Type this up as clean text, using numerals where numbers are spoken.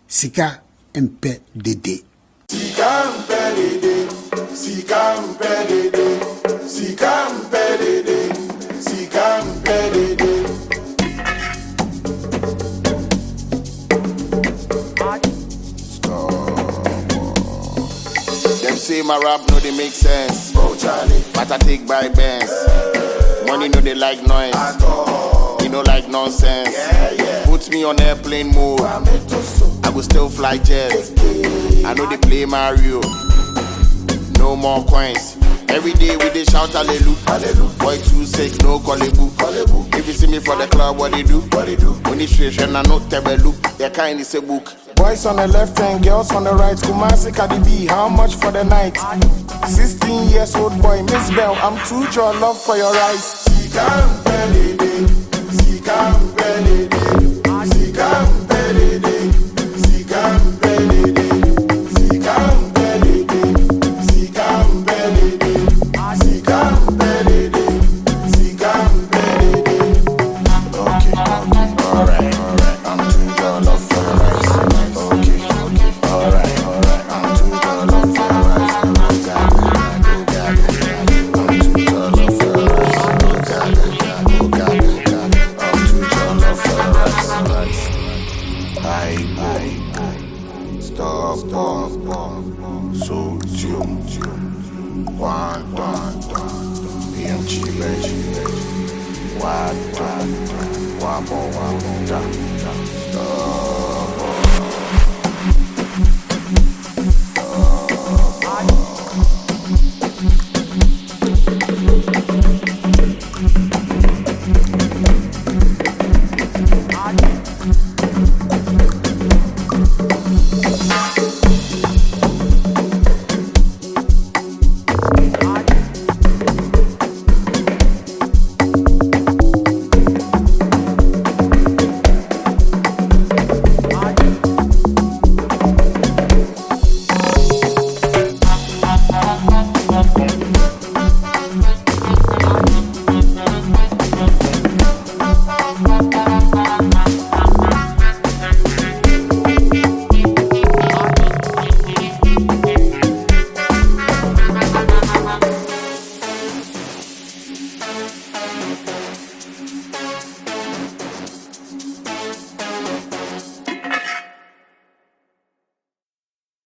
Sika Mpe Dede. Sika Mpe Dede, Sika Mpe Dede, Sika Mpe Dede, Sika Mpe Dede. Them say my rap no they make sense. Oh Charlie, But I take by bands. Money no they like noise. at all. You know like nonsense. Yeah. Put me on airplane mode. I will still fly jets. I know they play Mario. No more coins. Every day we they shout hallelujah. Hallelujah. Boy too sick, no kolebu. Hallelujah. If you see me for the club, what they do? What they do? When it's and I know tebelu. Their kind is a book. Boys on the left and girls on the right. Kumasi Cardi B, how much for the night? 16 years old boy, Miss Bell, I'm too your love for your rice. Sika Mpe Dede, Sika Mpe Dede, Sika Mpe Dede, Sika Mpe Dede, Sika Mpe Dede, Sika Mpe Dede, Sika Mpe Dede, Sika Mpe Dede. Okay, alright, I'm too your love for the rice. Okay, alright, I'm too your love for the rice. I'm too your love for the rice. I'm too your love for the rice. Stop, so tune, one, BMG, one, stop.